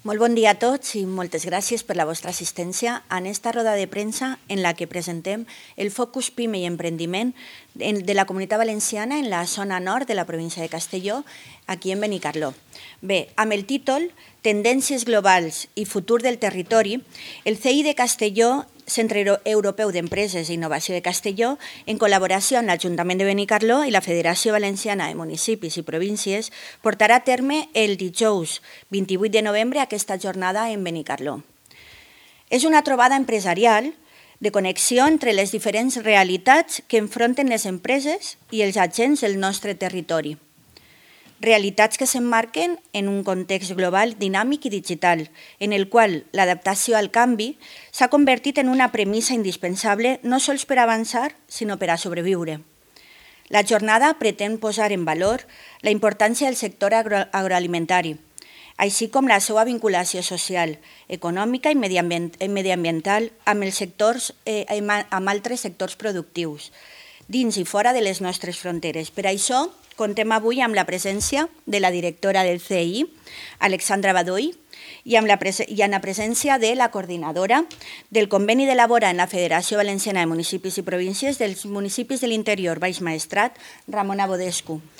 Molt bon dia a tots i moltes gràcies per la vostra assistència en esta roda de premsa en la que presentem el Focus PIME i Emprendiment de la Comunitat Valenciana en la zona nord de la província de Castelló, aquí en Benicarló. Bé, amb el títol Tendències globals i futur del territori, el CEI de Castelló, Centre Europeu d'Empreses i Innovació de Castelló, en col·laboració amb l'Ajuntament de Benicarló i la Federació Valenciana de Municipis i Províncies, portarà a terme el dijous 28 de novembre aquesta jornada en Benicarló. És una trobada empresarial de connexió entre les diferents realitats que enfronten les empreses i els agents del nostre territori. Realitats que s'emmarquen en un context global dinàmic i digital, en el qual l'adaptació al canvi s'ha convertit en una premissa indispensable no sols per avançar, sinó per a sobreviure. La jornada pretén posar en valor la importància del sector agroalimentari, així com la seva vinculació social, econòmica i mediambiental amb altres sectors productius, dins i fora de les nostres fronteres. Per això, contem avui amb la presència de la directora del CEI, Alexandra Badoy, i amb la presència de la coordinadora del conveni d'elabora en la Federació Valenciana de Municipis i Províncies dels municipis de l'interior Baix Maestrat, Ramona Bodescu.